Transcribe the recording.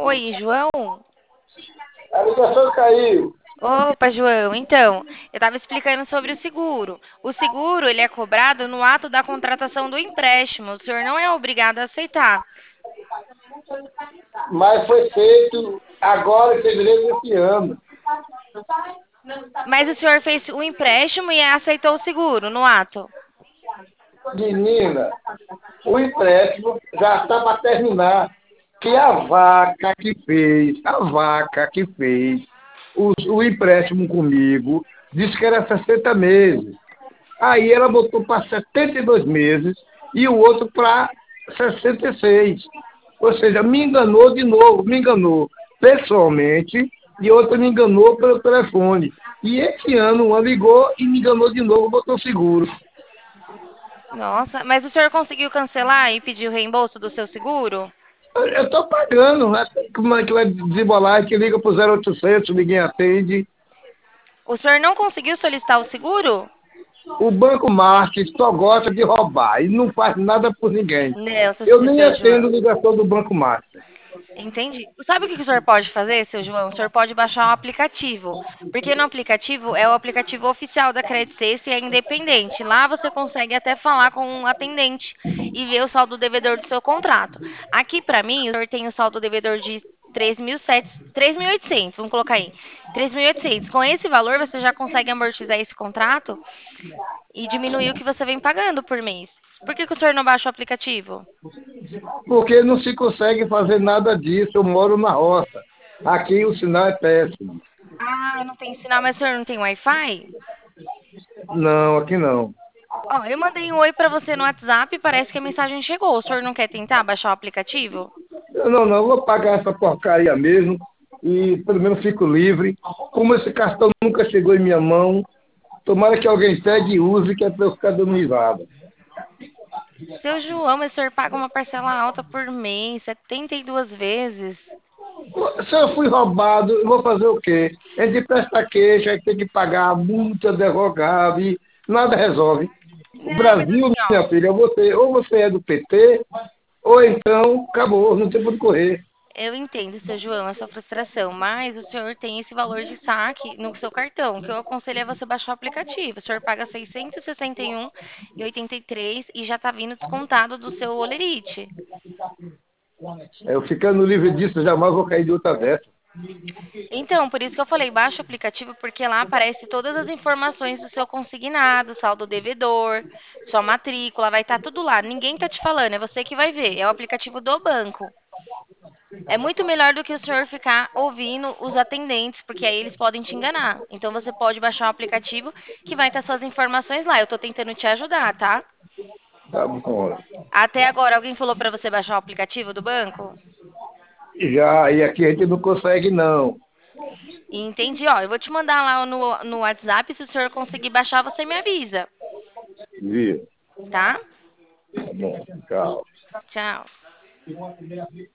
Oi, João? A ligação caiu. Opa, João. Então, eu estava explicando sobre o seguro. O seguro, ele é cobrado no ato da contratação do empréstimo. O senhor não é obrigado a aceitar. Mas foi feito agora em fevereiro desse ano. Mas o senhor fez o empréstimo e aceitou o seguro no ato. Menina, o empréstimo já está para terminar. Que a vaca que fez o empréstimo comigo disse que era 60 meses. Aí ela botou para 72 meses e o outro para 66. Ou seja, me enganou de novo, me enganou pessoalmente e outra me enganou pelo telefone. E esse ano uma ligou e me enganou de novo, botou seguro. Nossa, mas o senhor conseguiu cancelar e pedir o reembolso do seu seguro? Eu estou pagando, né? Como é que vai desembolar? Que liga para o 0800, ninguém atende. O senhor não conseguiu solicitar o seguro? O Banco Marques só gosta de roubar e não faz nada por ninguém. Não, Eu nem seu atendo João. ligação do Banco Marques. Entendi. Sabe o que o senhor pode fazer, seu João? O senhor pode baixar um aplicativo. Porque no aplicativo é o aplicativo oficial da Credit Suisse e é independente. Lá você consegue até falar com um atendente e ver o saldo devedor do seu contrato. Aqui, para mim, o senhor tem o saldo devedor de 3.800, vamos colocar aí. 3.800. Com esse valor, você já consegue amortizar esse contrato e diminuir o que você vem pagando por mês. Por que o senhor não baixa o aplicativo? Porque não se consegue fazer nada disso. Eu moro na roça. Aqui o sinal é péssimo. Ah, não tem sinal, mas o senhor não tem Wi-Fi? Não, aqui não. Ó, eu mandei um oi pra você no WhatsApp e parece que a mensagem chegou. O senhor não quer tentar baixar o aplicativo? Eu não vou pagar essa porcaria mesmo e pelo menos fico livre. Como esse cartão nunca chegou em minha mão, tomara que alguém pegue e use, que é para eu ficar dando risada. Seu João, mas o senhor paga uma parcela alta por mês, 72 vezes. Se eu fui roubado, eu vou fazer o quê? A gente presta queixa, tem que pagar a multa, advogado e nada resolve. O Não, mas Brasil, assim, ó. minha filha, ou você é do PT, ou então acabou, não tem por onde correr. Eu entendo, seu João, a sua frustração, mas o senhor tem esse valor de saque no seu cartão. O que eu aconselho é você baixar o aplicativo. O senhor paga 661,83 e já tá vindo descontado do seu Olerite. Eu ficando livre disso, jamais vou cair de outra dessa. Então, por isso que eu falei, baixa o aplicativo, porque lá aparece todas as informações do seu consignado, saldo devedor, sua matrícula, vai estar tudo lá. Ninguém tá te falando, é você que vai ver. É o aplicativo do banco. É muito melhor do que o senhor ficar ouvindo os atendentes, porque aí eles podem te enganar. Então você pode baixar o aplicativo que vai estar suas informações lá. Eu tô tentando te ajudar, tá? Tá bom. Até agora, alguém falou pra você baixar o aplicativo do banco? Já, e aqui a gente não consegue, não. Entendi, ó. Eu vou te mandar lá no WhatsApp. Se o senhor conseguir baixar, você me avisa, Viu? tá? Tá bom, tchau. Tchau.